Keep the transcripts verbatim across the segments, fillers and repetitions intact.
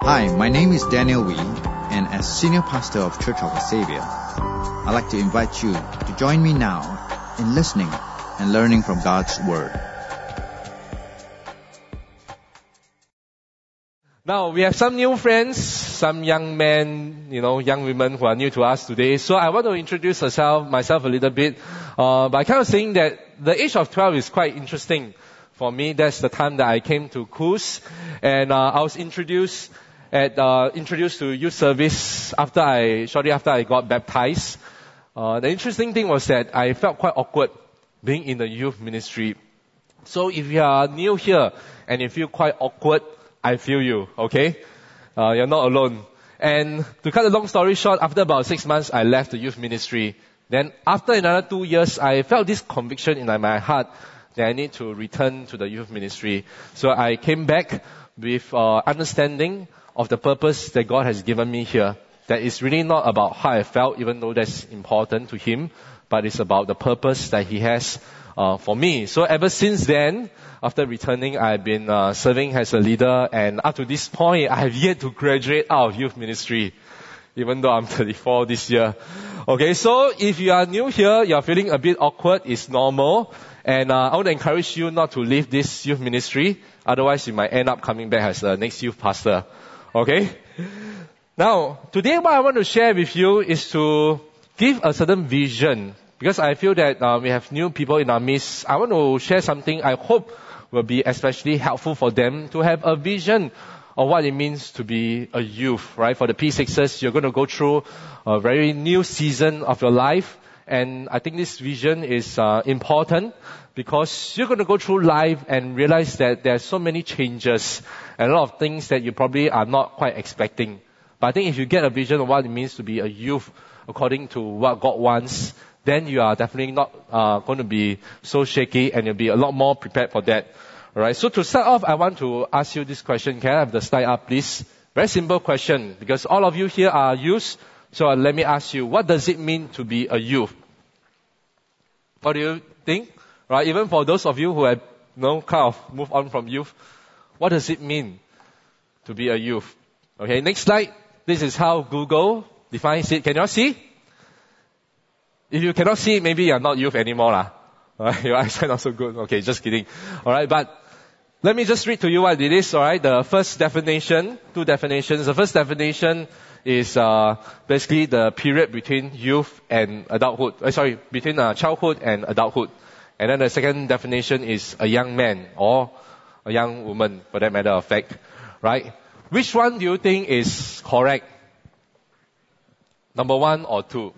Hi, my name is Daniel Wee, and as Senior Pastor of Church of the Savior, I'd like to invite you to join me now in listening and learning from God's Word. Now, we have some new friends, some young men, you know, young women who are new to us today. So I want to introduce myself, myself a little bit, uh, by kind of saying that the age of twelve is quite interesting for me. That's the time that I came to Coos, and uh, I was introduced at uh, introduced to youth service after I shortly after I got baptized. Uh, the interesting thing was that I felt quite awkward being in the youth ministry. So if you are new here and you feel quite awkward, I feel you, okay? Uh, you're not alone. And to cut a long story short, after about six months, I left the youth ministry. Then after another two years, I felt this conviction in my heart that I need to return to the youth ministry. So I came back with uh, understanding of the purpose that God has given me here. That is really not about how I felt, even though that's important to Him, but it's about the purpose that He has uh, for me. So ever since then, after returning, I've been uh, serving as a leader, and up to this point, I have yet to graduate out of youth ministry, even though I'm thirty-four this year. Okay, so if you are new here, you're feeling a bit awkward, it's normal. And uh, I want to encourage you not to leave this youth ministry. Otherwise, you might end up coming back as the next youth pastor. Okay? Now, today what I want to share with you is to give a certain vision. Because I feel that uh, we have new people in our midst. I want to share something I hope will be especially helpful for them to have a vision of what it means to be a youth, right? For the P sixes, you're going to go through a very new season of your life. And I think this vision is uh, important because you're going to go through life and realize that there are so many changes and a lot of things that you probably are not quite expecting. But I think if you get a vision of what it means to be a youth according to what God wants, then you are definitely not uh, going to be so shaky and you'll be a lot more prepared for that. Alright, so to start off, I want to ask you this question. Can I have the slide up, please? Very simple question, because all of you here are youths. So uh, let me ask you, what does it mean to be a youth? What do you think? Right, even for those of you who have you know, kind of moved on from youth, what does it mean to be a youth? Okay, next slide. This is how Google defines it. Can you all see? If you cannot see it, maybe you're not youth anymore. lah. Alright, your eyes are not so good. Okay, just kidding. Alright, but let me just read to you what it is. Alright, the first definition, two definitions. The first definition is uh, basically the period between youth and adulthood. Uh, sorry, between uh, childhood and adulthood. And then the second definition is a young man or a young woman, for that matter of fact. Right? Which one do you think is correct? Number one or two?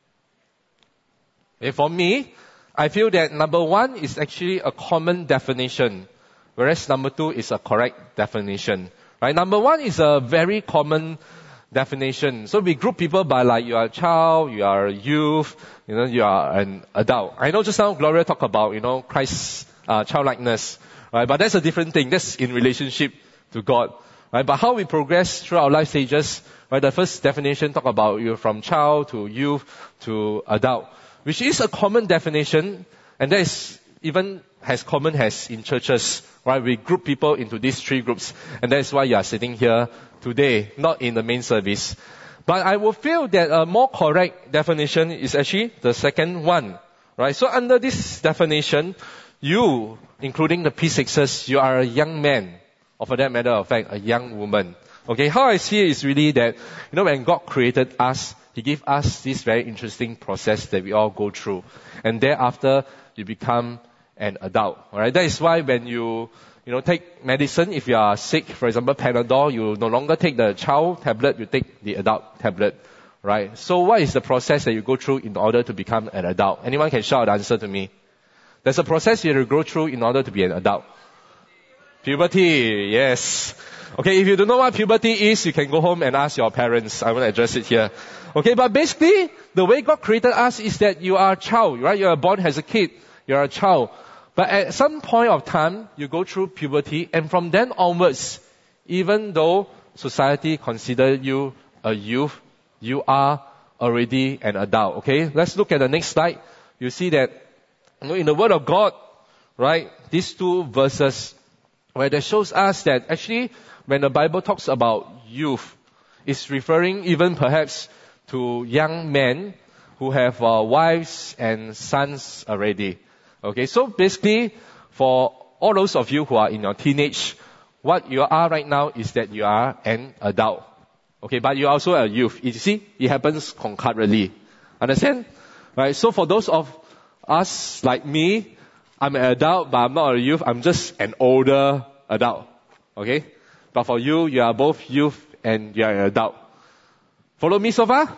Okay, for me, I feel that number one is actually a common definition, whereas number two is a correct definition. Right? Number one is a very common definition. So we group people by like you are a child, you are a youth, you know, you are an adult. I know just now Gloria talked about, you know, Christ's uh, childlikeness, right? But that's a different thing. That's in relationship to God, right? But how we progress through our life stages, right? The first definition talk about you from child to youth to adult, which is a common definition, and that is even as common as in churches, right? We group people into these three groups, and that's why you are sitting here today, not in the main service. But I will feel that a more correct definition is actually the second one, right? So under this definition, you, including the P sixes, you are a young man, or for that matter of fact, a young woman. Okay, how I see it is really that, you know, when God created us, He gave us this very interesting process that we all go through. And thereafter, you become an adult. Alright, that is why when you, you know, take medicine, if you are sick, for example, Panadol, you no longer take the child tablet, you take the adult tablet. Right? So what is the process that you go through in order to become an adult? Anyone can shout the answer to me? There's a process you have to go through in order to be an adult. Puberty, yes. Okay, if you don't know what puberty is, you can go home and ask your parents. I want to address it here. Okay, but basically, the way God created us is that you are a child, right? You are born as a kid. You are a child. But at some point of time, you go through puberty, and from then onwards, even though society considers you a youth, you are already an adult. Okay, let's look at the next slide. You see that, you know, in the Word of God, right, these two verses, where that shows us that actually, when the Bible talks about youth is referring even perhaps to young men who have uh, wives and sons already. Okay, so basically, for all those of you who are in your teenage, what you are right now is that you are an adult. Okay, but you are also a youth. You see, it happens concurrently. Understand? Right, so for those of us like me, I'm an adult, but I'm not a youth. I'm just an older adult. Okay? But for you, you are both youth and you are an adult. Follow me so far?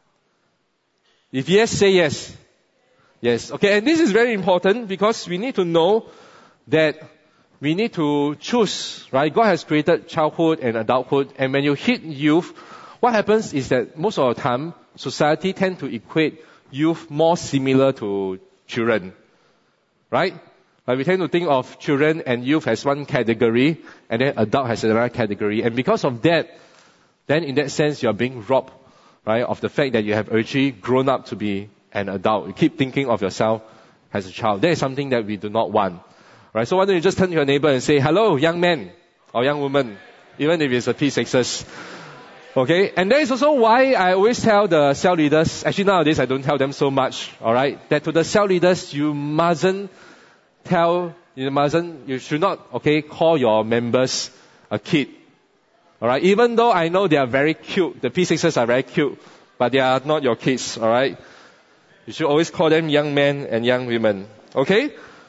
If yes, say yes. Yes. Okay, and this is very important because we need to know that we need to choose, right? God has created childhood and adulthood, and when you hit youth, what happens is that most of the time, society tend to equate youth more similar to children. Right? Like we tend to think of children and youth as one category, and then adult has another category. And because of that, then in that sense, you're being robbed, right, of the fact that you have actually grown up to be an adult. You keep thinking of yourself as a child. That is something that we do not want. Right? So why don't you just turn to your neighbor and say, hello, young man or young woman, even if it's a P sixes. Okay? And that is also why I always tell the cell leaders, actually nowadays I don't tell them so much, alright, that to the cell leaders, you mustn't tell, you mustn't, you should not, okay, call your members a kid. Alright? Even though I know they are very cute, the P sixes are very cute, but they are not your kids, alright? You should always call them young men and young women. Okay?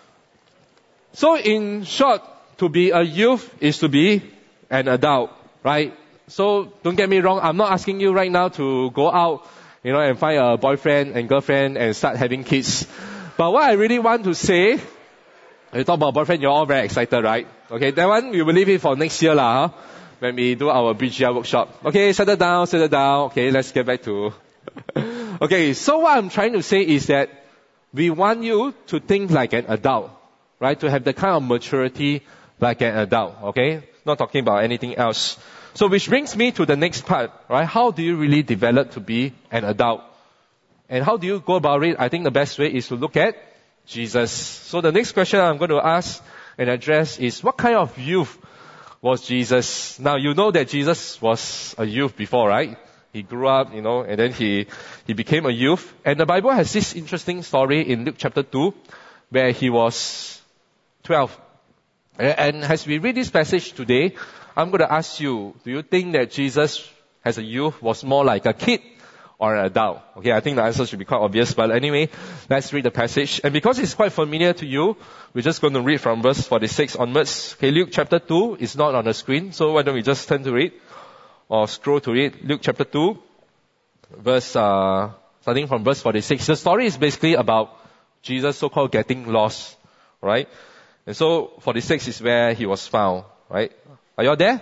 So in short, to be a youth is to be an adult, right? So don't get me wrong, I'm not asking you right now to go out, you know, and find a boyfriend and girlfriend and start having kids. But what I really want to say, you talk about boyfriend, you're all very excited, right? Okay, that one we will leave it for next year lah, huh? When we do our B G R workshop. Okay, settle down, settle down. Okay, let's get back to... Okay, so what I'm trying to say is that we want you to think like an adult, right? To have the kind of maturity like an adult, okay? Not talking about anything else. So which brings me to the next part, right? How do you really develop to be an adult? And how do you go about it? I think the best way is to look at Jesus. So the next question I'm going to ask and address is, what kind of youth was Jesus? Now you know that Jesus was a youth before, right? He grew up, you know, and then he, he became a youth. And the Bible has this interesting story in Luke chapter two, where he was twelve. And as we read this passage today, I'm going to ask you, do you think that Jesus as a youth was more like a kid or an adult? Okay, I think the answer should be quite obvious, but anyway, let's read the passage. And because it's quite familiar to you, we're just going to read from verse forty-six onwards. Okay, Luke chapter two is not on the screen, so why don't we just turn to it or scroll to it. Luke chapter two, verse, uh, starting from verse forty-six. The story is basically about Jesus so-called getting lost, right? And so forty-six is where he was found, right? Are you all there?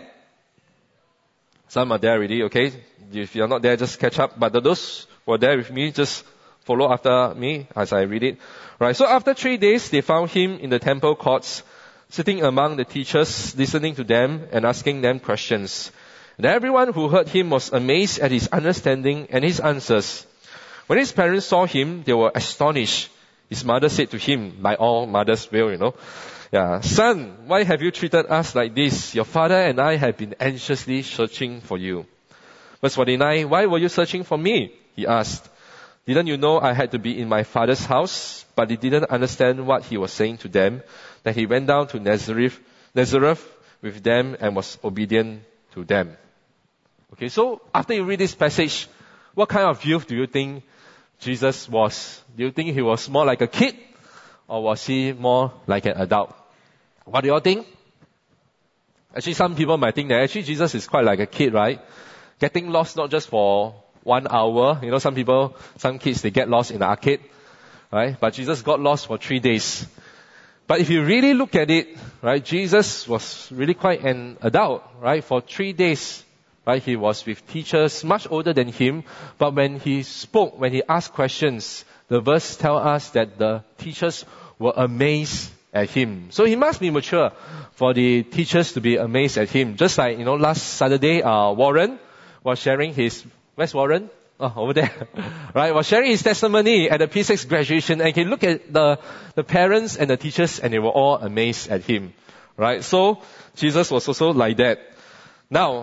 Some are there already, okay? If you're not there, just catch up. But those who are there with me, just follow after me as I read it. Right, so after three days, they found him in the temple courts, sitting among the teachers, listening to them and asking them questions. And everyone who heard him was amazed at his understanding and his answers. When his parents saw him, they were astonished. His mother said to him, by all mothers will, you know, yeah, son, why have you treated us like this? Your father and I have been anxiously searching for you. Verse forty-nine, why were you searching for me? He asked. Didn't you know I had to be in my father's house? But he didn't understand what he was saying to them. Then he went down to Nazareth, Nazareth with them and was obedient to them. Okay, so after you read this passage, what kind of youth do you think Jesus was? Do you think he was more like a kid? Or was he more like an adult? What do you all think? Actually, some people might think that actually Jesus is quite like a kid, right? Getting lost not just for one hour. You know, some people, some kids, they get lost in the arcade, right? But Jesus got lost for three days. But if you really look at it, right, Jesus was really quite an adult, right? For three days, right? He was with teachers much older than him. But when he spoke, when he asked questions, the verse tells us that the teachers were amazed at him. So he must be mature for the teachers to be amazed at him. Just like, you know, last Saturday, uh, Warren was sharing his, where's Warren? Oh, over there. Right, was sharing his testimony at the P six graduation, and he looked at the, the parents and the teachers and they were all amazed at him. Right, so Jesus was also like that. Now,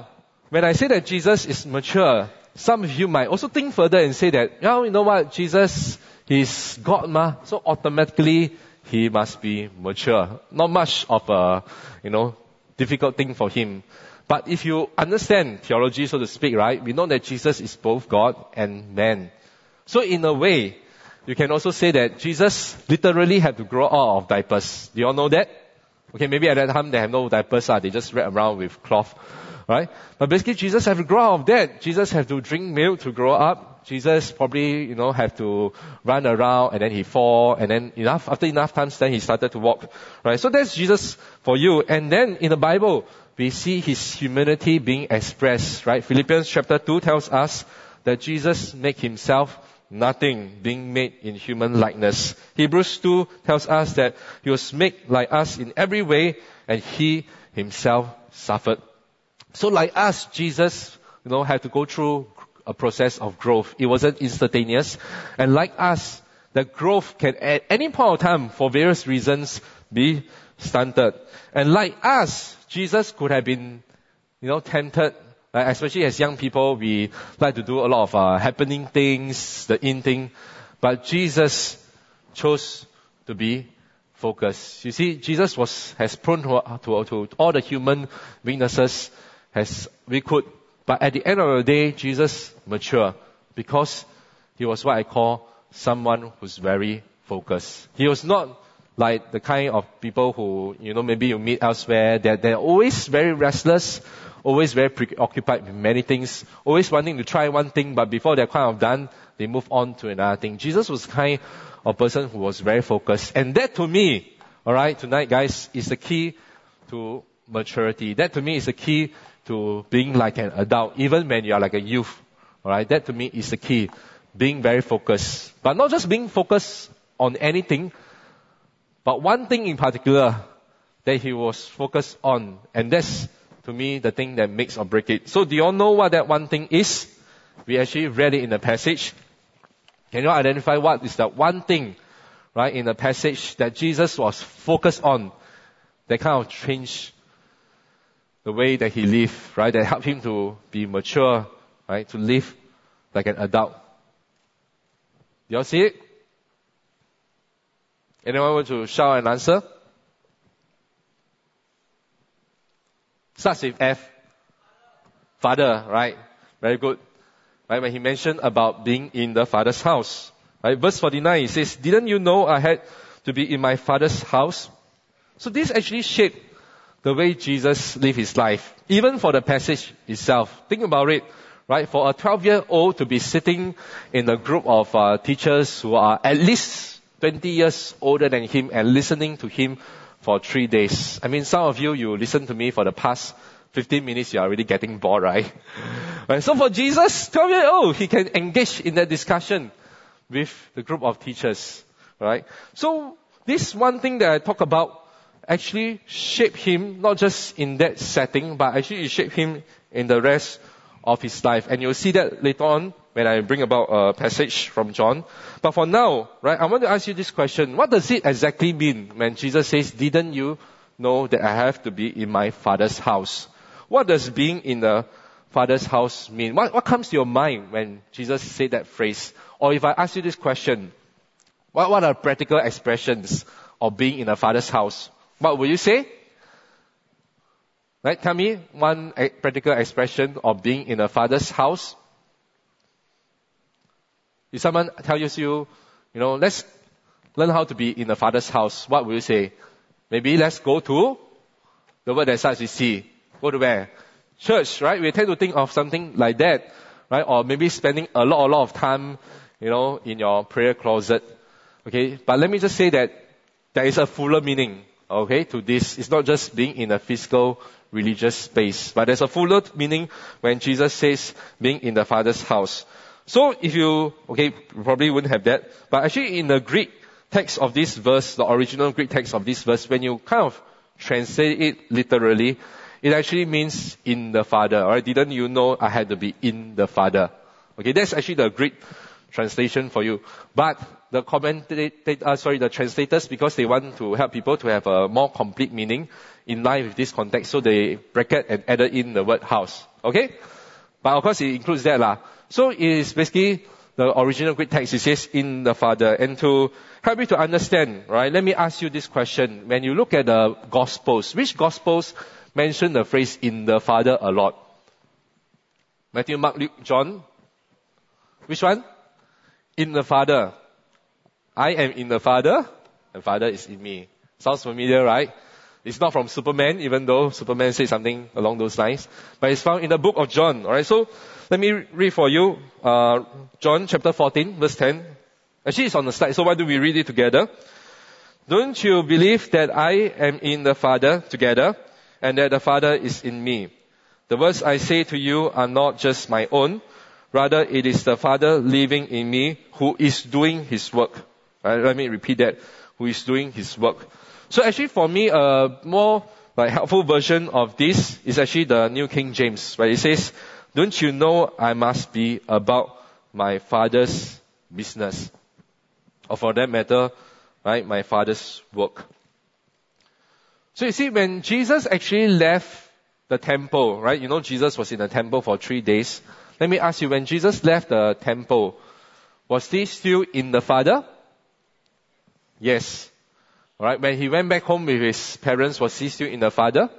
when I say that Jesus is mature, some of you might also think further and say that, oh, you know what, Jesus is God ma, so automatically he must be mature. Not much of a, you know, difficult thing for him. But if you understand theology, so to speak, right, we know that Jesus is both God and man. So in a way, you can also say that Jesus literally had to grow out of diapers. Do you all know that? Okay, maybe at that time they have no diapers, uh, they just wrap around with cloth, right? But basically Jesus had to grow out of that. Jesus had to drink milk to grow up. Jesus probably, you know, have to run around and then he fall and then enough, after enough times then he started to walk, right? So that's Jesus for you. And then in the Bible, we see his humanity being expressed, right? Philippians chapter two tells us that Jesus made himself nothing, being made in human likeness. Hebrews two tells us that he was made like us in every way and he himself suffered. So like us, Jesus, you know, had to go through a process of growth. It wasn't instantaneous. And like us, the growth can at any point of time, for various reasons, be stunted. And like us, Jesus could have been, you know, tempted. Right? Especially as young people, we like to do a lot of uh, happening things, the in thing. But Jesus chose to be focused. You see, Jesus was has prone to, to, to all the human weaknesses as we could. But at the end of the day, Jesus matured because he was what I call someone who's very focused. He was not like the kind of people who, you know, maybe you meet elsewhere. They're, they're always very restless, always very preoccupied with many things, always wanting to try one thing, but before they're kind of done, they move on to another thing. Jesus was the kind of person who was very focused. And that to me, alright, tonight guys, is the key to maturity. That to me is the key to being like an adult, even when you are like a youth. Alright, that to me is the key. Being very focused. But not just being focused on anything, but one thing in particular that he was focused on. And that's, to me, the thing that makes or break it. So do you all know what that one thing is? We actually read it in the passage. Can you identify what is that one thing, right, in the passage that Jesus was focused on that kind of changed the way that he lived, right, that helped him to be mature, right, to live like an adult? You all see it? Anyone want to shout an answer? Starts with F. Father, right? Very good. Right, when he mentioned about being in the Father's house. Right, verse forty-nine, he says, didn't you know I had to be in my Father's house? So this actually shaped the way Jesus lived his life. Even for the passage itself. Think about it. Right, for a twelve-year-old to be sitting in a group of uh, teachers who are at least twenty years older than him and listening to him for three days. I mean, some of you, you listen to me for the past fifteen minutes, you are already getting bored, right? Right, so for Jesus, twelve-year-old, he can engage in that discussion with the group of teachers, right? So this one thing that I talk about actually shaped him, not just in that setting, but actually it shaped him in the rest of his life. And you'll see that later on when I bring about a passage from John. But for now, right, I want to ask you this question. What does it exactly mean when Jesus says, didn't you know that I have to be in my Father's house? What does being in the Father's house mean? What, what comes to your mind when Jesus said that phrase? Or if I ask you this question, what, what are practical expressions of being in a Father's house? What will you say? Right, tell me one practical expression of being in a Father's house. If someone tells you, you know, let's learn how to be in a Father's house, what will you say? Maybe let's go to the word that starts with C. Go to where? Church, right? We tend to think of something like that, right? Or maybe spending a lot, a lot of time, you know, in your prayer closet. Okay, but let me just say that there is a fuller meaning, okay, to this. It's not just being in a physical religious space, but there's a fuller meaning when Jesus says being in the Father's house. So if you, okay, you probably wouldn't have that, but actually in the Greek text of this verse, the original Greek text of this verse, when you kind of translate it literally, it actually means in the Father. Alright, didn't you know I had to be in the Father? Okay, that's actually the Greek translation for you. But the commentator, uh, sorry, the translators, because they want to help people to have a more complete meaning in line with this context, so they bracket and added in the word house. Okay? But of course it includes that lah. So it is basically the original Greek text. It says in the Father. And to help you to understand, right, let me ask you this question. When you look at the Gospels, which Gospels mention the phrase in the Father a lot? Matthew, Mark, Luke, John? Which one? In the Father. I am in the Father, and Father is in me. Sounds familiar, right? It's not from Superman, even though Superman said something along those lines. But it's found in the book of John. Alright, so let me read for you uh, John chapter fourteen, verse ten. Actually, it's on the slide, so why don't we read it together? Don't you believe that I am in the Father together, and that the Father is in me? The words I say to you are not just my own. Rather, it is the Father living in me who is doing His work. Right, let me repeat that. Who is doing His work. So actually for me, a more like helpful version of this is actually the New King James. Right? It says, don't you know I must be about my Father's business? Or for that matter, right, my Father's work. So you see, when Jesus actually left the temple, right? You know Jesus was in the temple for three days. Let me ask you, when Jesus left the temple, was he still in the Father? Yes. Alright, when he went back home with his parents, was he still in the Father?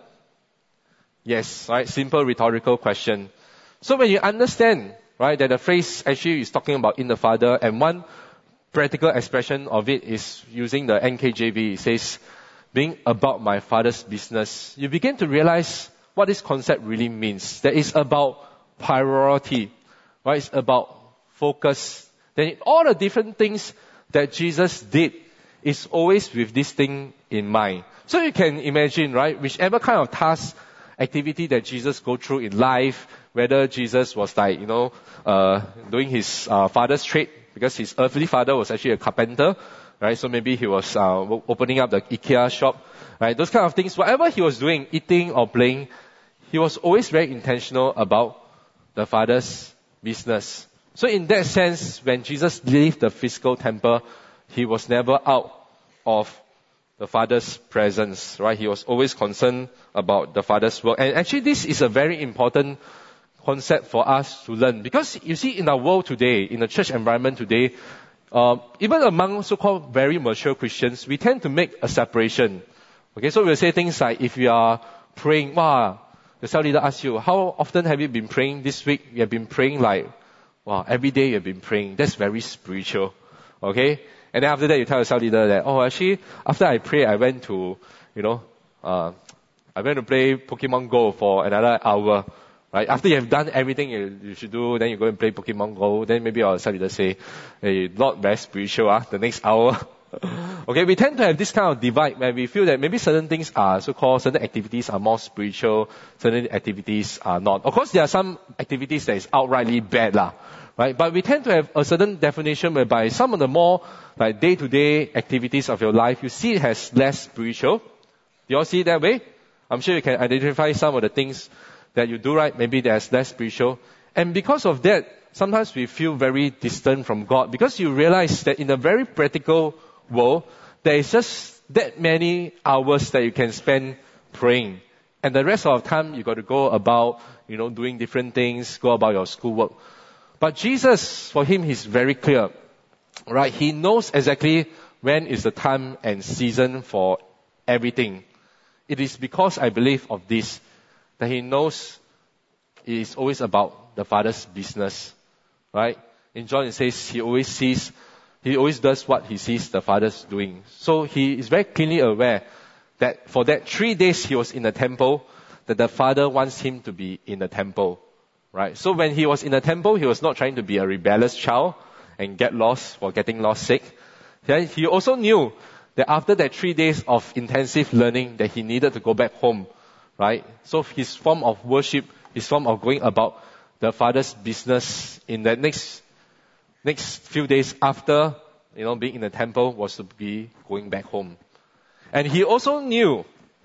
Yes. Right, simple rhetorical question. So when you understand, right, that the phrase actually is talking about in the Father, and one practical expression of it is using the N K J V. It says, being about my Father's business. You begin to realize what this concept really means. That it's about priority, right? It's about focus. Then all the different things that Jesus did is always with this thing in mind. So you can imagine, right, whichever kind of task, activity that Jesus go through in life, whether Jesus was like, you know, uh, doing his uh, father's trade, because his earthly father was actually a carpenter, right? So maybe he was uh, opening up the IKEA shop, right? Those kind of things. Whatever he was doing, eating or playing, he was always very intentional about the Father's business. So in that sense, when Jesus left the physical temple, he was never out of the Father's presence, right? He was always concerned about the Father's work. And actually this is a very important concept for us to learn. Because you see, in our world today, in the church environment today, uh, even among so-called very mature Christians, we tend to make a separation. Okay, so we'll say things like, if you are praying, wow, the cell leader asks you, how often have you been praying this week? You have been praying like, wow, every day you have been praying. That's very spiritual. Okay? And then after that, you tell the cell leader that, oh, actually, after I pray, I went to, you know, uh, I went to play Pokemon Go for another hour. Right? After you have done everything you, you should do, then you go and play Pokemon Go, then maybe our cell leader say, hey, not very spiritual, ah, the next hour. Okay, we tend to have this kind of divide where we feel that maybe certain things are so-called, certain activities are more spiritual, certain activities are not. Of course, there are some activities that is outrightly bad, lah, right? But we tend to have a certain definition whereby some of the more like day-to-day activities of your life, you see it as less spiritual. Do you all see it that way? I'm sure you can identify some of the things that you do right, maybe that's less spiritual. And because of that, sometimes we feel very distant from God, because you realize that in a very practical world, there is just that many hours that you can spend praying. And the rest of the time, you got to go about, you know, doing different things, go about your schoolwork. But Jesus, for him, he's very clear, right? He knows exactly when is the time and season for everything. It is because I believe of this, that he knows it is always about the Father's business, right? In John, it says he always sees He always does what he sees the Father's doing. So he is very keenly aware that for that three days he was in the temple, that the Father wants him to be in the temple, right? So when he was in the temple, he was not trying to be a rebellious child and get lost for getting lost sake. He also knew that after that three days of intensive learning, that he needed to go back home, right? So his form of worship, his form of going about the Father's business in that next Next few days after, you know, being in the temple was to be going back home. And he also knew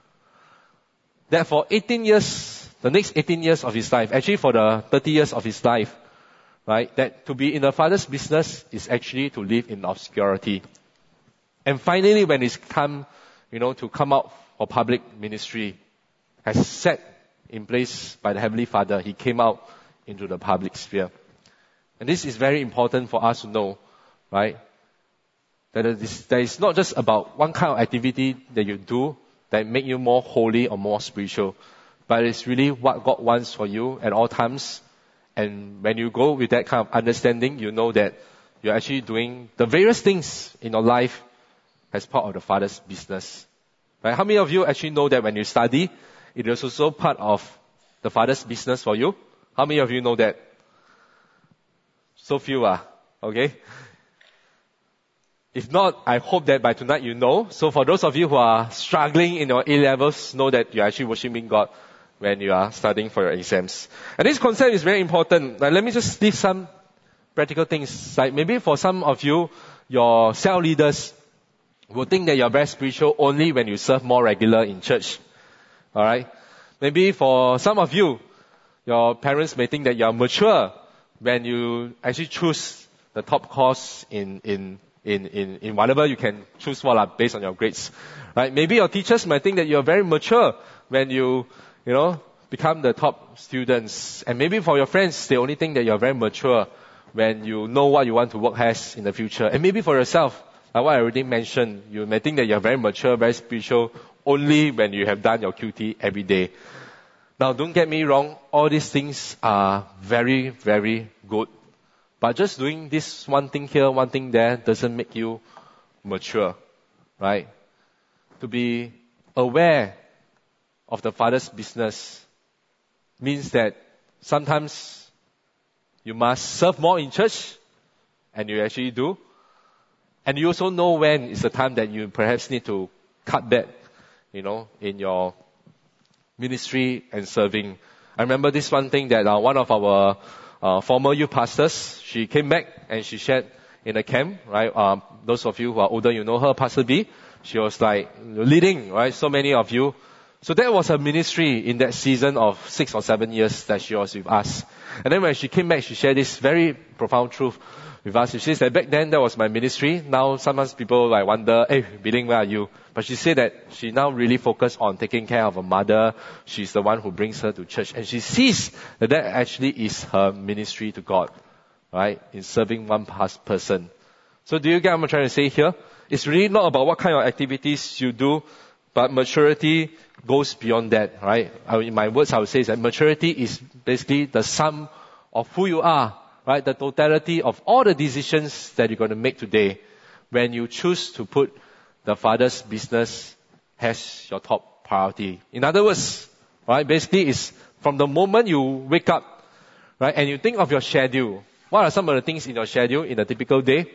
that for eighteen years, the next eighteen years of his life, actually for the thirty years of his life, right, that to be in the Father's business is actually to live in obscurity. And finally, when it's time, you know, to come out for public ministry, has set in place by the Heavenly Father, He came out into the public sphere. And this is very important for us to know, right? That it is, that it's not just about one kind of activity that you do that make you more holy or more spiritual, but it's really what God wants for you at all times. And when you go with that kind of understanding, you know that you're actually doing the various things in your life as part of the Father's business. Right? How many of you actually know that when you study, it is also part of the Father's business for you? How many of you know that? So few are, okay? If not, I hope that by tonight you know. So for those of you who are struggling in your A-levels, know that you're actually worshiping God when you are studying for your exams. And this concept is very important. Now, let me just list some practical things. Like maybe for some of you, your cell leaders will think that you're very spiritual only when you serve more regular in church. Alright? Maybe for some of you, your parents may think that you're mature when you actually choose the top course in, in, in, in, in whatever you can choose for like, based on your grades. Right? Maybe your teachers might think that you're very mature when you, you know, become the top students. And maybe for your friends, they only think that you're very mature when you know what you want to work as in the future. And maybe for yourself, like what I already mentioned, you may think that you're very mature, very spiritual, only when you have done your Q T every day. Now, don't get me wrong, all these things are very, very good. But just doing this one thing here, one thing there, doesn't make you mature, right? To be aware of the Father's business means that sometimes you must serve more in church, and you actually do. And you also know when is the time that you perhaps need to cut back, you know, in your ministry and serving. I remember this one thing that uh, one of our uh, former youth pastors, she came back and she shared in a camp, right? Um, those of you who are older, you know her, Pastor B. She was like leading, right? So many of you. So that was her ministry in that season of six or seven years that she was with us. And then when she came back, she shared this very profound truth with us. She says that back then that was my ministry. Now sometimes people like wonder, hey, Billing, where are you? But she said that she now really focused on taking care of her mother. She's the one who brings her to church. And she sees that that actually is her ministry to God, right? In serving one person. So do you get what I'm trying to say here? It's really not about what kind of activities you do, but maturity goes beyond that, right? In my words, I would say that maturity is basically the sum of who you are, right? The totality of all the decisions that you're going to make today when you choose to put the Father's business as your top priority. In other words, right, basically it's from the moment you wake up, right, and you think of your schedule. What are some of the things in your schedule in a typical day?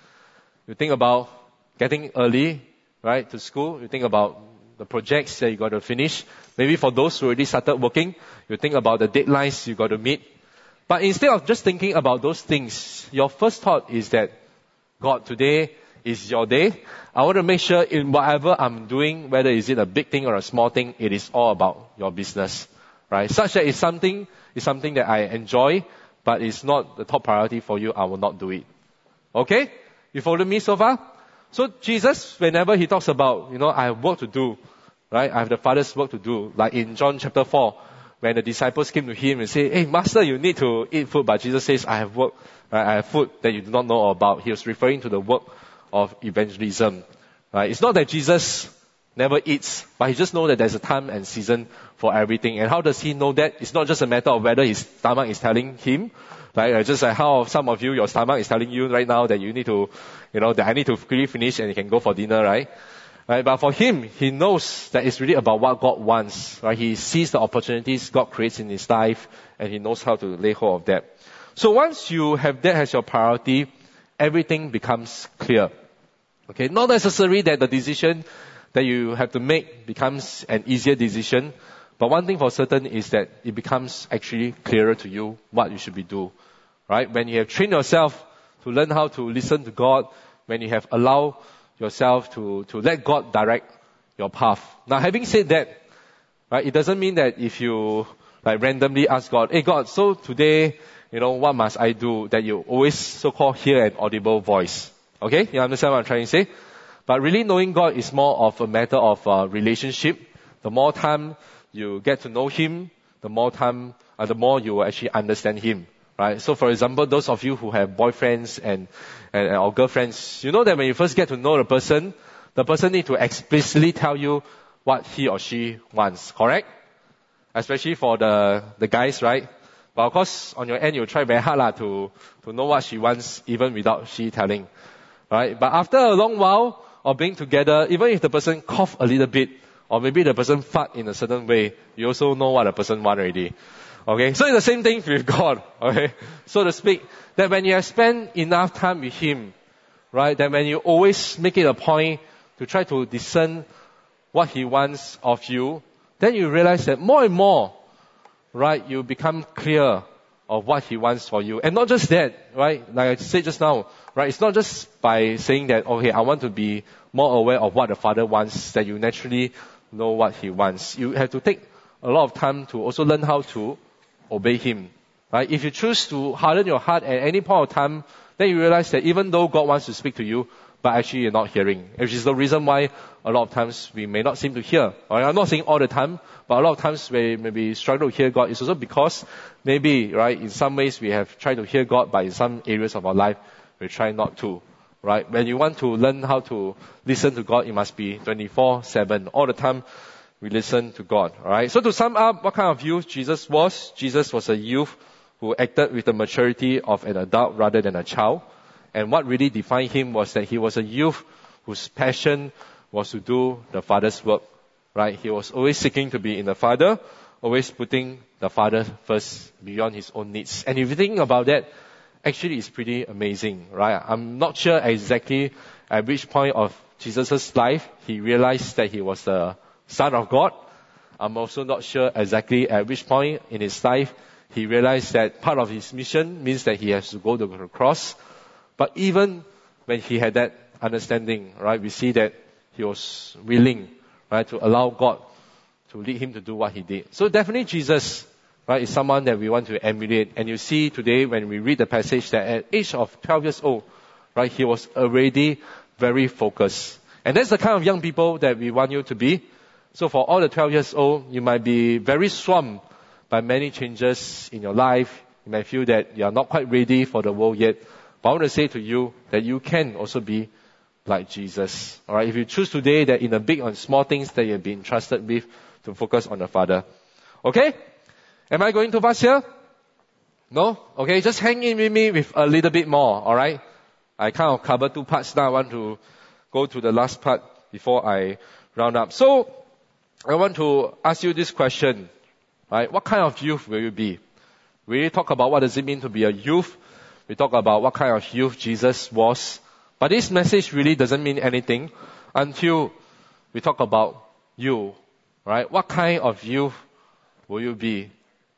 You think about getting early, right, to school. You think about the projects that you got to finish. Maybe for those who already started working, you think about the deadlines you got to meet. But instead of just thinking about those things, your first thought is that, God, today is your day. I want to make sure in whatever I'm doing, whether is it a big thing or a small thing, it is all about your business, right? Such that it's something, it's something that I enjoy, but it's not the top priority for you, I will not do it. Okay? You follow me so far? So Jesus, whenever he talks about, you know, I have work to do, right? I have the Father's work to do. Like in John chapter four, when the disciples came to him and say, hey, Master, you need to eat food. But Jesus says, I have work, right? I have food that you do not know about. He was referring to the work of evangelism, right? It's not that Jesus never eats, but he just knows that there's a time and season for everything. And how does he know that? It's not just a matter of whether his stomach is telling him, right? Just like how some of you, your stomach is telling you right now that you need to, you know, that I need to quickly finish and you can go for dinner, right? Right? But for him, he knows that it's really about what God wants, right? He sees the opportunities God creates in his life and he knows how to lay hold of that. So once you have that as your priority, everything becomes clear. Okay? Not necessarily that the decision that you have to make becomes an easier decision, but one thing for certain is that it becomes actually clearer to you what you should be doing. Right? When you have trained yourself to learn how to listen to God, when you have allowed yourself to, to let God direct your path. Now, having said that, right, it doesn't mean that if you like randomly ask God, hey God, so today, you know, what must I do? That you always so-called hear an audible voice. Okay? You understand what I'm trying to say? But really knowing God is more of a matter of uh, relationship. The more time you get to know Him, the more time, uh, the more you will actually understand him, right? So for example, those of you who have boyfriends and, and, or girlfriends, you know that when you first get to know the person, the person need to explicitly tell you what he or she wants, correct? Especially for the, the guys, right? But of course, on your end, you try very hard lah, to, to know what she wants, even without she telling, right? But after a long while of being together, even if the person cough a little bit, or maybe the person fart in a certain way, you also know what the person want already. Okay? So it's the same thing with God, okay? So to speak, that when you have spent enough time with him, right, that when you always make it a point to try to discern what he wants of you, then you realize that more and more, right, you become clear of what he wants for you. And not just that, right, like I said just now, right, it's not just by saying that, okay, I want to be more aware of what the Father wants, that you naturally know what he wants. You have to take a lot of time to also learn how to obey him, right? If you choose to harden your heart at any point of time, then you realize that even though God wants to speak to you, but actually you're not hearing, which is the reason why a lot of times we may not seem to hear. All right? I'm not saying all the time, but a lot of times we maybe struggle to hear God. It's also because maybe, right, in some ways we have tried to hear God, but in some areas of our life, we try not to, right? When you want to learn how to listen to God, it must be twenty-four seven. All the time, we listen to God, all right? So to sum up, what kind of youth Jesus was? Jesus was a youth who acted with the maturity of an adult rather than a child. And what really defined him was that he was a youth whose passion was to do the Father's work, right? He was always seeking to be in the Father, always putting the Father first beyond his own needs. And if you think about that, actually it's pretty amazing, right? I'm not sure exactly at which point of Jesus' life he realized that he was the Son of God. I'm also not sure exactly at which point in his life he realized that part of his mission means that he has to go to the cross. But even when he had that understanding, right, we see that he was willing, right, to allow God to lead him to do what he did. So definitely Jesus, right, is someone that we want to emulate. And you see today when we read the passage that at age of twelve years old, right, he was already very focused. And that's the kind of young people that we want you to be. So for all the twelve years old, you might be very swamped by many changes in your life. You might feel that you are not quite ready for the world yet. But I want to say to you that you can also be like Jesus. Alright, if you choose today that in the big and small things that you've been entrusted with, to focus on the Father. Okay? Am I going too fast here? No? Okay, just hang in with me with a little bit more, alright? I kind of covered two parts now. I want to go to the last part before I round up. So, I want to ask you this question, right? What kind of youth will you be? We talk about what does it mean to be a youth. We talk about what kind of youth Jesus was. But this message really doesn't mean anything until we talk about you, right? What kind of youth will you be?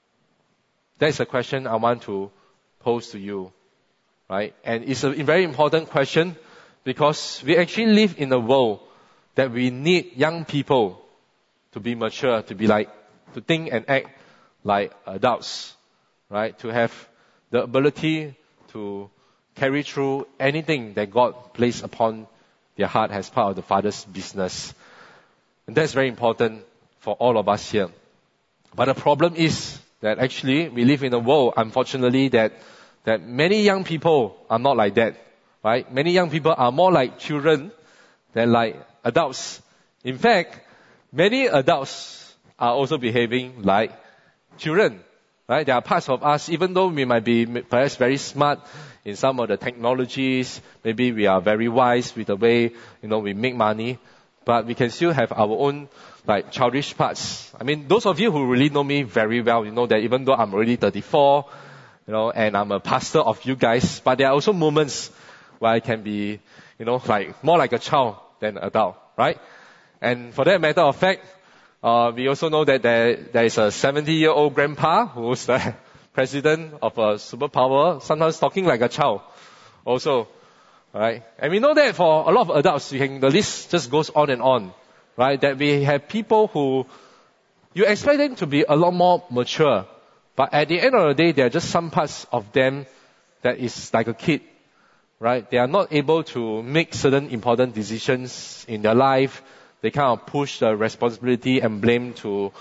That's a question I want to pose to you, right? And it's a very important question because we actually live in a world that we need young people to be mature, to be like, to think and act like adults, right? To have the ability to carry through anything that God placed upon their heart as part of the Father's business. And that's very important for all of us here. But the problem is that actually we live in a world, unfortunately, that, that many young people are not like that, right? Many young people are more like children than like adults. In fact, many adults are also behaving like children, right? There are parts of us, even though we might be perhaps very smart in some of the technologies, maybe we are very wise with the way, you know, we make money, but we can still have our own, like, childish parts. I mean, those of you who really know me very well, you know that even though I'm already thirty-four, you know, and I'm a pastor of you guys, but there are also moments where I can be, you know, like, more like a child than an adult, right? And for that matter of fact, uh, we also know that there, there is a seventy-year-old grandpa who's the president of a superpower, sometimes talking like a child also, right? And we know that for a lot of adults, you can, the list just goes on and on, right? That we have people who, you expect them to be a lot more mature, but at the end of the day, there are just some parts of them that is like a kid, right? They are not able to make certain important decisions in their life. They kind of push the responsibility and blame to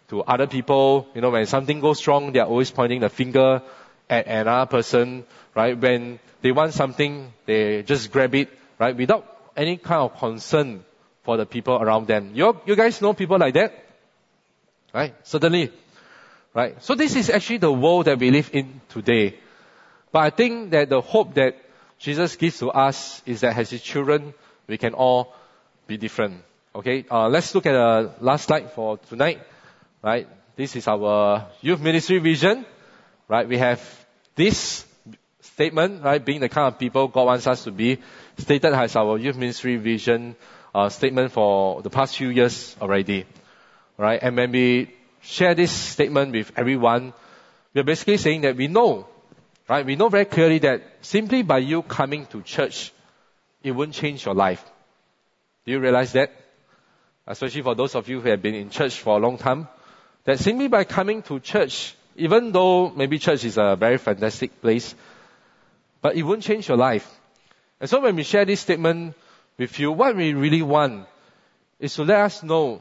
to other people. You know, when something goes wrong, they are always pointing the finger at another person, right? When they want something, they just grab it, right? Without any kind of concern for the people around them. You, you guys know people like that? Right? Certainly. Right? So this is actually the world that we live in today. But I think that the hope that Jesus gives to us is that as His children, we can all be different. Okay? Uh, let's look at the last slide for tonight. Right? This is our youth ministry vision. Right? We have this statement, right? Being the kind of people God wants us to be, stated as our youth ministry vision uh, statement for the past few years already. Right? And when we share this statement with everyone, we're basically saying that we know, right? We know very clearly that simply by you coming to church, it won't change your life. Do you realize that? Especially for those of you who have been in church for a long time, that simply by coming to church, even though maybe church is a very fantastic place, but it won't change your life. And so when we share this statement with you, what we really want is to let us know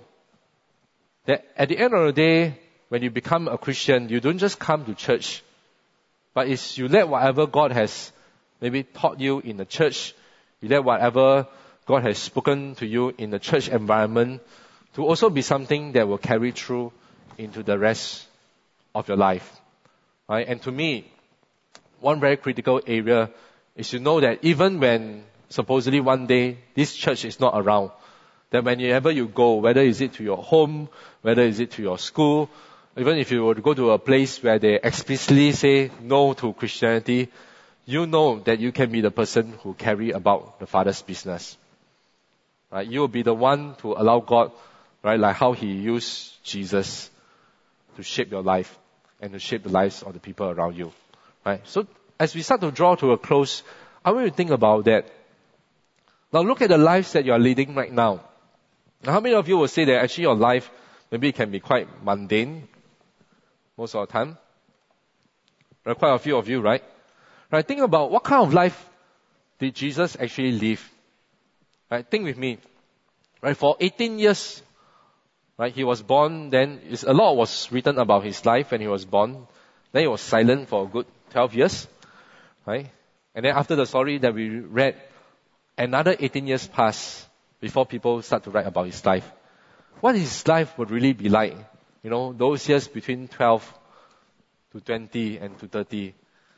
that at the end of the day, when you become a Christian, you don't just come to church, but it's you let whatever God has maybe taught you in the church, you let whatever God has spoken to you in the church environment to also be something that will carry through into the rest of your life. Right? And to me, one very critical area is to know that even when supposedly one day this church is not around, that whenever you go, whether is it to your home, whether is it to your school, even if you were to go to a place where they explicitly say no to Christianity, you know that you can be the person who carry about the Father's business. Right? You will be the one to allow God, right, like how He used Jesus to shape your life and to shape the lives of the people around you. Right? So as we start to draw to a close, I want you to think about that. Now look at the lives that you are leading right now. Now, how many of you will say that actually your life maybe can be quite mundane most of the time? There are quite a few of you, right? Right? Think about what kind of life did Jesus actually live? Right? Think with me. Right? For eighteen years, right? He was born. Then a lot was written about his life when he was born. Then he was silent for a good twelve years, right? And then after the story that we read, another eighteen years passed before people start to write about his life. What his life would really be like, you know, those years between twelve to twenty and to thirty.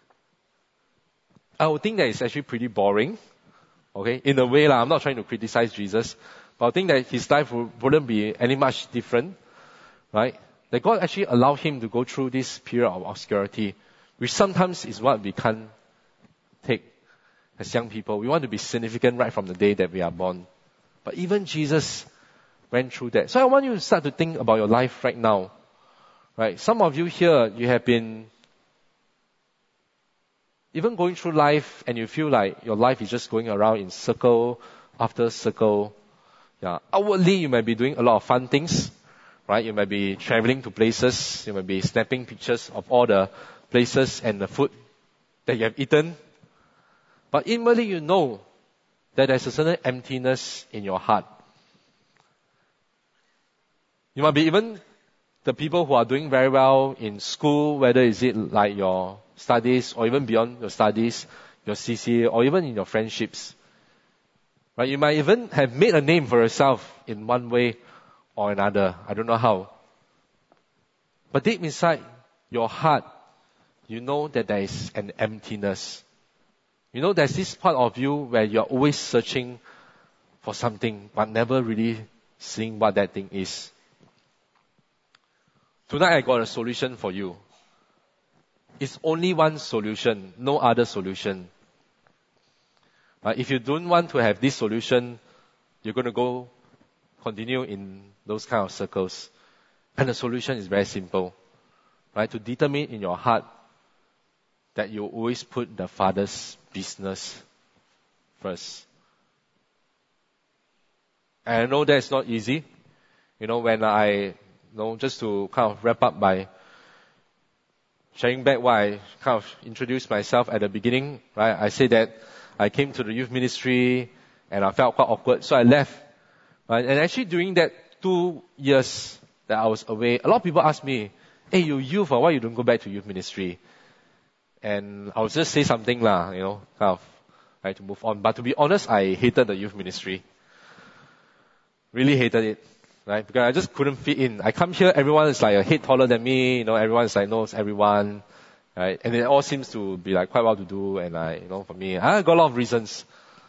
I would think that it's actually pretty boring. Okay, in a way, lah. I'm not trying to criticize Jesus, but I think that his life wouldn't be any much different, right? That God actually allowed him to go through this period of obscurity, which sometimes is what we can't take as young people. We want to be significant right from the day that we are born. But even Jesus went through that. So I want you to start to think about your life right now. Right? Some of you here, you have been even going through life and you feel like your life is just going around in circle after circle. Yeah. Outwardly, you might be doing a lot of fun things. Right? You might be traveling to places. You might be snapping pictures of all the places and the food that you have eaten. But inwardly, you know that there's a certain emptiness in your heart. You might be even the people who are doing very well in school, whether is it like your studies or even beyond your studies, your C C A, or even in your friendships. Right? You might even have made a name for yourself in one way or another. I don't know how. But deep inside your heart, you know that there is an emptiness. You know, there's this part of you where you're always searching for something, but never really seeing what that thing is. Tonight I got a solution for you. It's only one solution, no other solution. Uh, if you don't want to have this solution, you're going to go continue in those kind of circles. And the solution is very simple. Right? To determine in your heart that you always put the Father's business first. And I know that's not easy. You know, when I, you know, just to kind of wrap up by sharing back why I kind of introduced myself at the beginning, right? I said that I came to the youth ministry and I felt quite awkward, so I left. Right? And actually during that two years that I was away, a lot of people ask me, hey, you youth, why you don't go back to youth ministry? And I'll just say something lah, you know, kind of, right, to move on. But to be honest, I hated the youth ministry. Really hated it, right? Because I just couldn't fit in. I come here, everyone is like a head taller than me, you know, everyone is like knows everyone, right? And it all seems to be like quite well to do, and I, you know, for me, I got a lot of reasons.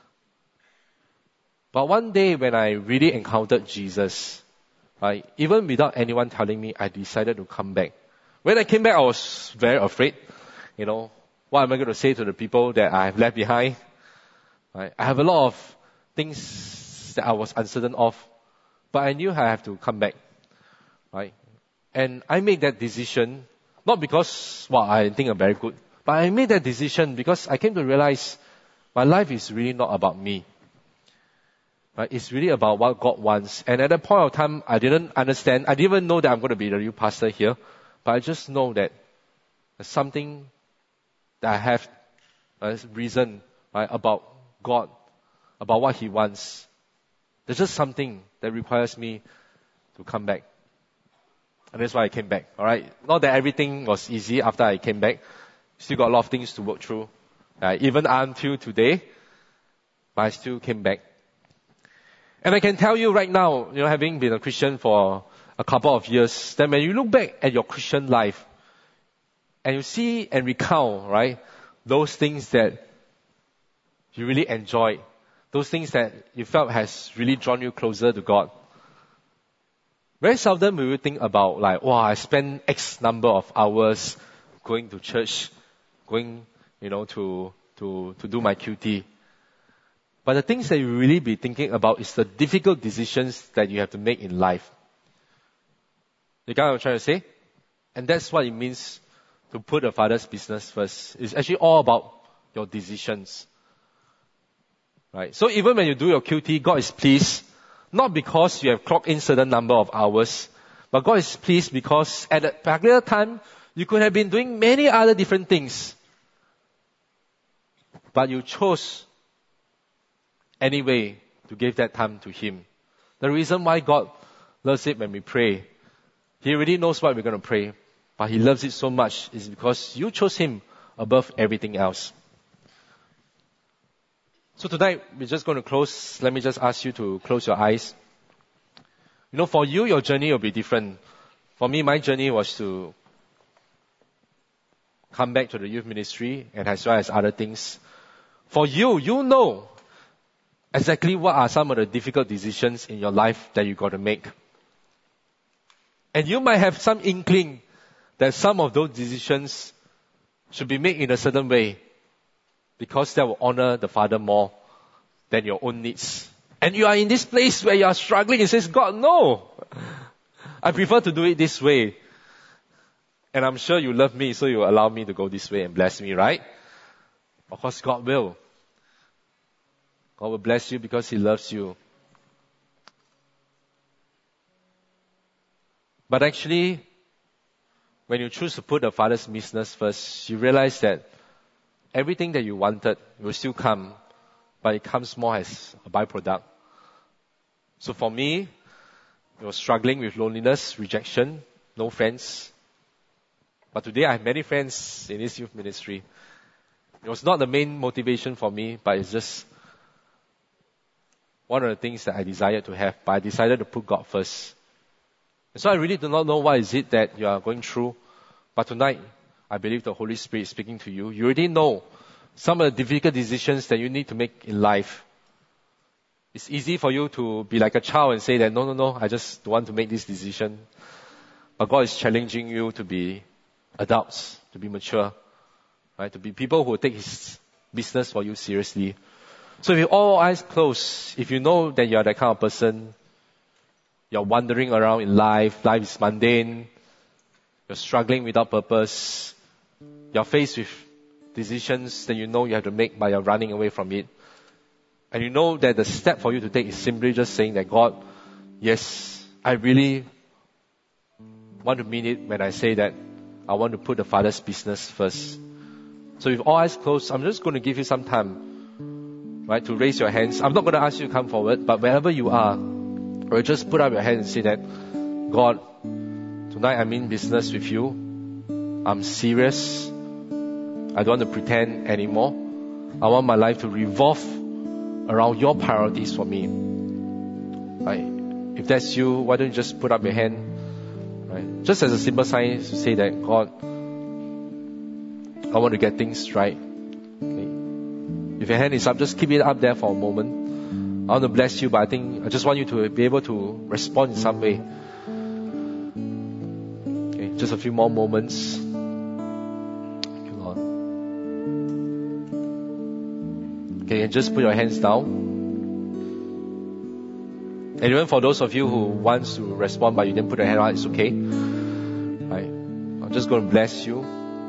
But one day when I really encountered Jesus, right, even without anyone telling me, I decided to come back. When I came back, I was very afraid. You know, what am I going to say to the people that I have left behind? Right? I have a lot of things that I was uncertain of, but I knew I have to come back. Right? And I made that decision, not because, well, I think I'm very good, but I made that decision because I came to realize my life is really not about me. Right? It's really about what God wants. And at that point of time, I didn't understand. I didn't even know that I'm going to be the new pastor here. But I just know that there's something that I have a reason, right, about God, about what He wants. There's just something that requires me to come back. And that's why I came back. Alright? Not that everything was easy after I came back. Still got a lot of things to work through. Right? Even until today. But I still came back. And I can tell you right now, you know, having been a Christian for a couple of years, that when you look back at your Christian life, and you see and recount, right, those things that you really enjoyed, those things that you felt has really drawn you closer to God. Very seldom will you think about like, wow, I spent X number of hours going to church, going, you know, to, to, to do my Q T. But the things that you really be thinking about is the difficult decisions that you have to make in life. You get what I'm trying to say? And that's what it means to put the Father's business first. It's actually all about your decisions. Right? So even when you do your Q T, God is pleased, not because you have clocked in certain number of hours, but God is pleased because at that particular time, you could have been doing many other different things. But you chose anyway to give that time to Him. The reason why God loves it when we pray, He already knows what we're going to pray, but He loves it so much is because you chose Him above everything else. So tonight, we're just going to close. Let me just ask you to close your eyes. You know, for you, your journey will be different. For me, my journey was to come back to the youth ministry and as well as other things. For you, you know exactly what are some of the difficult decisions in your life that you got to make. And you might have some inkling that some of those decisions should be made in a certain way because that will honor the Father more than your own needs. And you are in this place where you are struggling and says, God, no! I prefer to do it this way. And I'm sure you love me, so you will allow me to go this way and bless me, right? Of course, God will. God will bless you because He loves you. But actually, when you choose to put the Father's business first, you realize that everything that you wanted will still come, but it comes more as a byproduct. So for me, I was struggling with loneliness, rejection, no friends. But today I have many friends in this youth ministry. It was not the main motivation for me, but it's just one of the things that I desired to have, but I decided to put God first. And so I really do not know what is it that you are going through, but tonight, I believe the Holy Spirit is speaking to you. You already know some of the difficult decisions that you need to make in life. It's easy for you to be like a child and say that, no, no, no, I just don't want to make this decision. But God is challenging you to be adults, to be mature, right? To be people who will take His business for you seriously. So if you all eyes closed, if you know that you are that kind of person, you're wandering around in life, life is mundane, you're struggling without purpose, you're faced with decisions that you know you have to make, but you're running away from it. And you know that the step for you to take is simply just saying that, God, yes, I really want to mean it when I say that I want to put the Father's business first. So with all eyes closed, I'm just going to give you some time, right, to raise your hands. I'm not going to ask you to come forward, but wherever you are, or just put up your hand and say that, God, Tonight I mean business with you. I'm serious. I don't want to pretend anymore. I want my life to revolve around your priorities for me. Right? If that's you, why don't you just put up your hand? Right? Just as a simple sign to say that, God, I want to get things right. Okay? If your hand is up, just keep it up there for a moment. I want to bless you, but I think I just want you to be able to respond in some way. Okay, just a few more moments. Thank you, Lord. Okay, and just put your hands down. And even for those of you who wants to respond but you didn't put your hand out, it's okay. Right? I'm just going to bless you.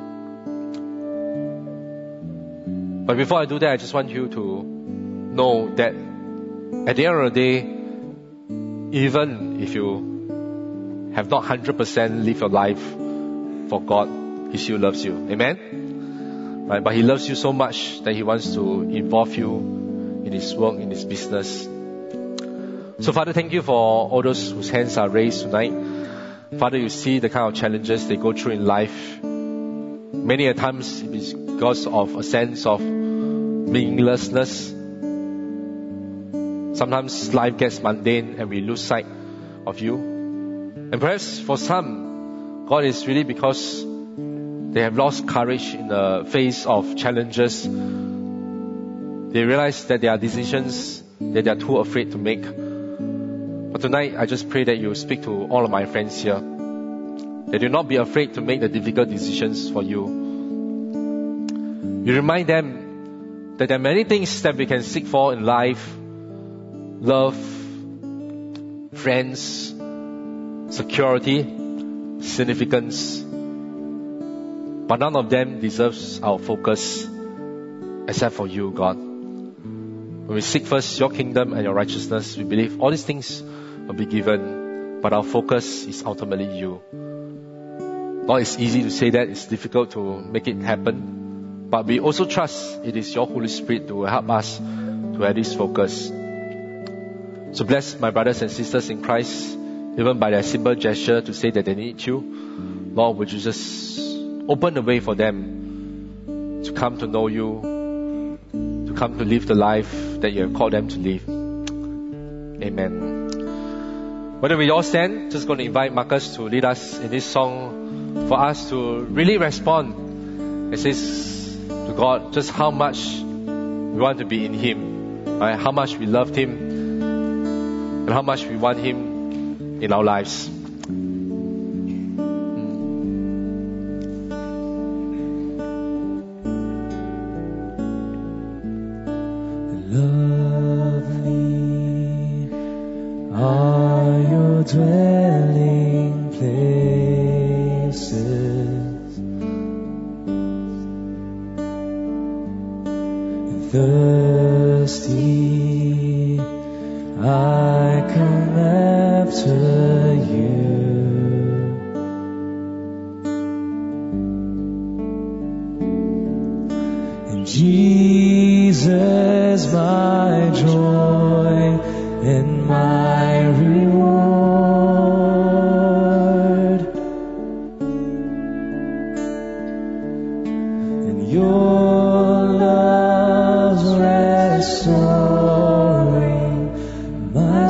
But before I do that, I just want you to know that at the end of the day, even if you have not one hundred percent lived your life for God, He still loves you. Amen? Right? But He loves you so much that He wants to involve you in His work, in His business. So Father, thank you for all those whose hands are raised tonight. Father, you see the kind of challenges they go through in life. Many a times it is because of a sense of meaninglessness. Sometimes life gets mundane and we lose sight of you. And perhaps for some, God, is really because they have lost courage in the face of challenges. They realize that there are decisions that they are too afraid to make. But tonight, I just pray that you speak to all of my friends here. They do not be afraid to make the difficult decisions for you. You remind them that there are many things that we can seek for in life. Love, friends, security, significance. But none of them deserves our focus except for you, God. When we seek first your kingdom and your righteousness, we believe all these things will be given. But our focus is ultimately you. Lord, it's easy to say that. It's difficult to make it happen. But we also trust it is your Holy Spirit who will help us to have this focus. So bless my brothers and sisters in Christ, even by their simple gesture to say that they need you. Lord, would you just open the way for them to come to know you, to come to live the life that you have called them to live. Amen. Why don't we all stand? Just going to invite Marcus to lead us in this song for us to really respond and say to God just how much we want to be in Him, right? How much we loved Him, and how much we want Him in our lives. Lovely are your dwelling places, thirsty I come after you. And Jesus, my joy and my reward, and your love's restoring my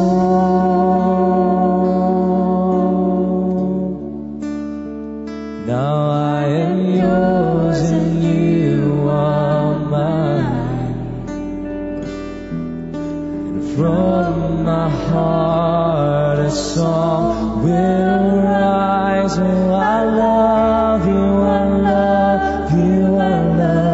soul. Now I am yours and you are mine, and from my heart a song will rise. Oh, I love you, I love you, I love you.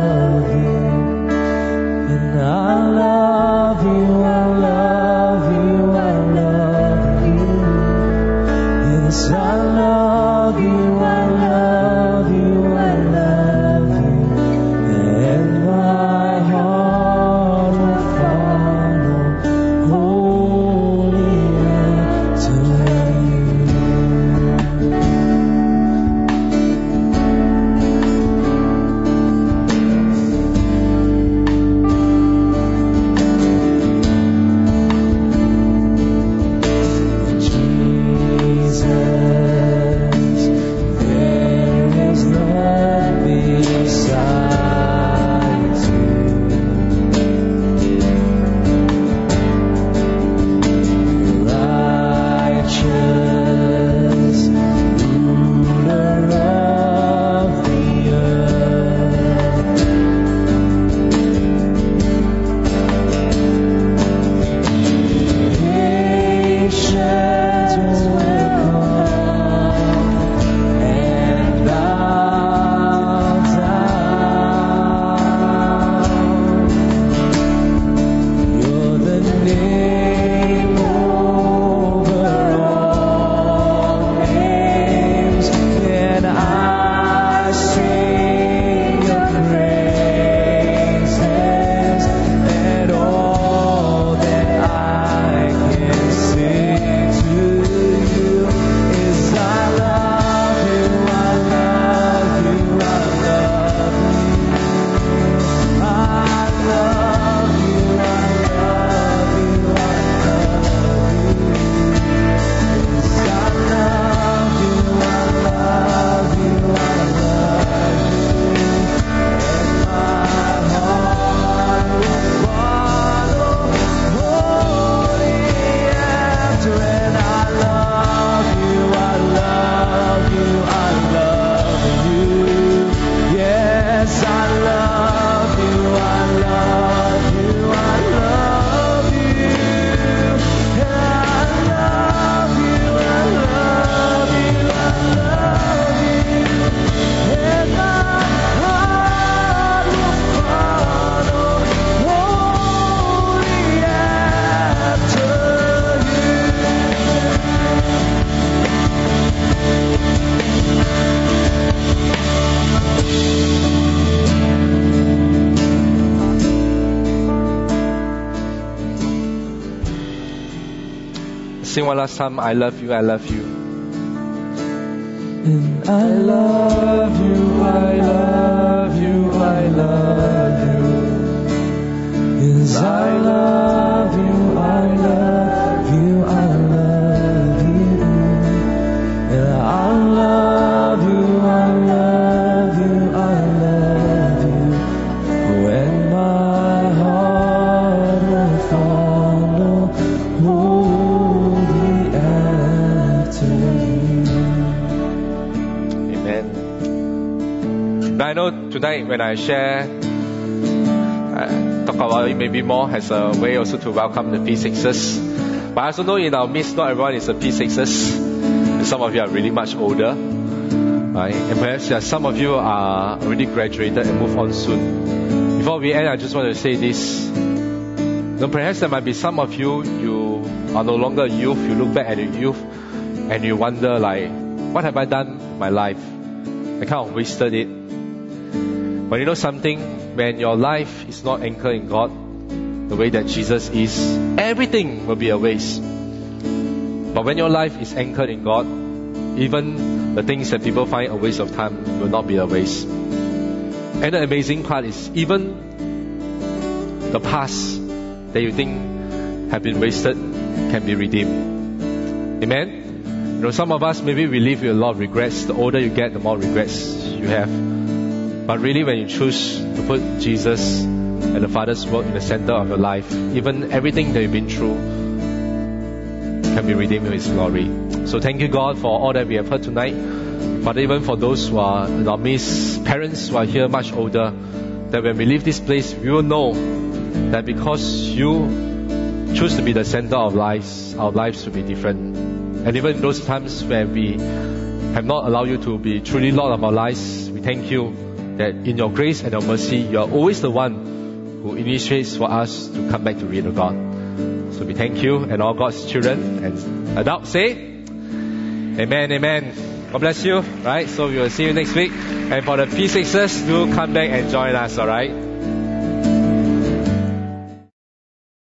sing one last time. I love you, I love you. And I love you, I love you, I love you. Yes, I love you, I love you, I love you. And I love you, I love you, I love you. When my heart will follow wholly after you. Amen. Now I know tonight when I share, uh, talk about it maybe more as a way also to welcome the P sixes. But I also know in our midst, not everyone is a P sixes. Some of you are really much older, right? And perhaps yeah, some of you are already graduated and move on soon. Before we end, I just want to say this. Now, perhaps there might be some of you, you are no longer a youth. You look back at your youth and you wonder, like, what have I done with my life? I kind of wasted it. But you know something? When your life is not anchored in God, the way that Jesus is, everything will be a waste. But when your life is anchored in God, even the things that people find a waste of time will not be a waste. And the amazing part is, even the past that you think have been wasted can be redeemed. Amen? You know, some of us, maybe we live with a lot of regrets. The older you get, the more regrets you have. But really, when you choose to put Jesus and the Father's work in the center of your life, even everything that you've been through can be redeemed with His glory. So thank you, God, for all that we have heard tonight. But even for those who are in our midst, parents who are here much older, that when we leave this place, we will know that because you choose to be the center of lives, our lives will be different. And even in those times where we have not allowed you to be truly Lord of our lives, we thank you that in your grace and your mercy, you are always the one who initiates for us to come back to real God. So we thank you, and all God's children and adults say, Amen, Amen. God bless you. Right? So we will see you next week. And for the P sixes, do come back and join us, alright?